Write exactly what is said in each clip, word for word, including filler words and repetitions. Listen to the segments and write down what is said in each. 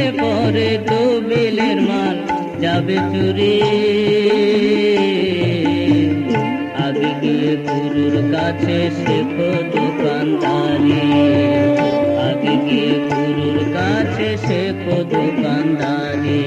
পরে তো বেলের মাল যাবে চুরি। আগে গিয়ে গুরুর কাছে শেখো দোকানদারি, আগে গিয়ে গুরুর কাছে শেখো দোকানদারি।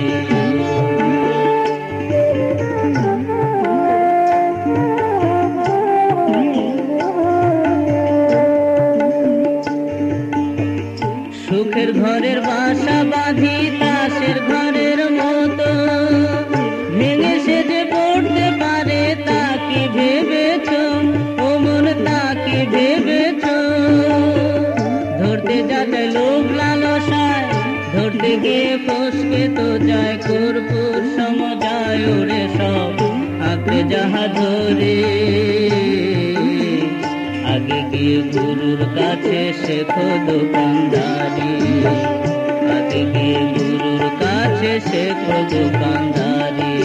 সুখের ঘরের বাসা বাঁধি তাসের ঘরের মতো, ভেঙে সে যে পড়তে পারে তা কি ভেবেছ ও মন, তা কি ভেবেছ? ধরতে যাতে লোভ লালসায়, ধরতে গিয়ে ফসকে তো যায় কর্পূর সম যায় ওরে সব আঁকড়ে যাহা ধরে। আগে গিয়ে গুরুর কাছে শেখো দোকানদারি, আগে গিয়ে গুরুর কাছে শেখো দোকানদারি।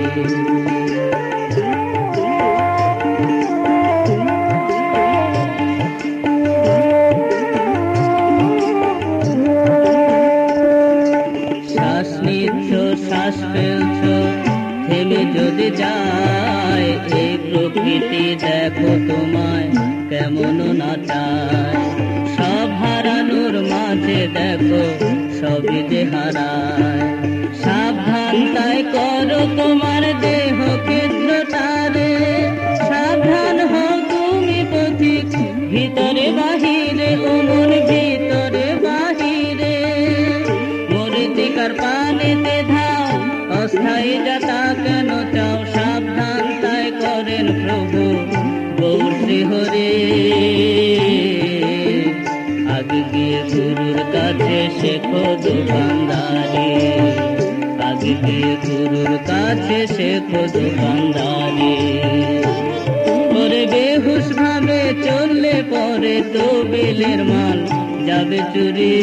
শ্বাস নিচ্ছ শ্বাস ফেলছ থেমে যদি যায়, এই প্রকৃতি দেখো তোমায় কেমন না চায়। সব হারানোর মাঝে দেখো সবই যে হারায়। সাবধান তাই করো তোমার দেহ কেন্দ্রটারে, সাবধান হও তুমি পথিক ভিতরে বাহিরে ও মন ভিতরে বাহিরে। মরিচিকার পানিতে ধাও অস্থায়ী যাতা কেন চাও, সাবধান তাই করেন প্রভু গৌর শ্রী হরে। আগে গিয়ে গুরুর কাছে শেখো দোকানদারি, আগে গিয়ে গুরুর কাছে শেখো দোকানদারি। ওরে বেহুশ ভাবে চললে পরে তো বেলের মাল যাবে চুরি।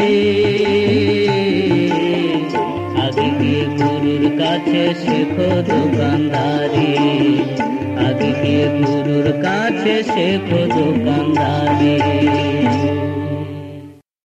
আগে গিয়ে গুরুর কাছে শেখো দোকানদারি, আগে গিয়ে গুরুর কাছে শেখো দোকানদারি।